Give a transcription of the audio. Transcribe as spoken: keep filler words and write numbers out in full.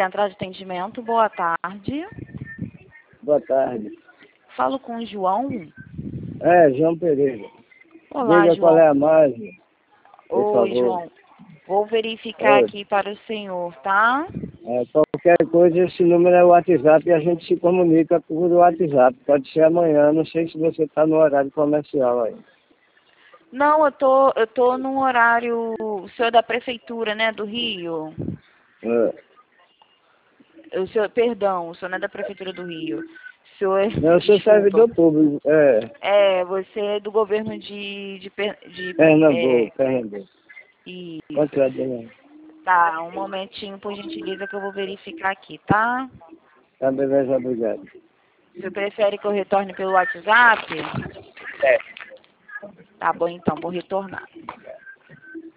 Central de Atendimento, boa tarde. Boa tarde. Falo com o João. É, João Pereira. Olá, Diga João. qual é a margem, por Oi, favor. João. Vou verificar Oi. aqui para o senhor, tá? É, qualquer coisa, esse número é o WhatsApp e a gente se comunica por WhatsApp. Pode ser amanhã, não sei se você está no horário comercial aí. Não, eu tô, eu tô num horário... O senhor é da Prefeitura, né, do Rio? É. O senhor, perdão, o senhor não é da Prefeitura do Rio. O senhor é... Não, eu sou Desculpa. servidor público. É, É, você é do governo de... de, Per- de Pernambuco, é, Pernambuco. isso. Quanto é, dona? Tá, um momentinho, por gentileza, que eu vou verificar aqui, tá? Tá, beleza, obrigado. Você prefere que eu retorne pelo WhatsApp? É. Tá bom, então, vou retornar.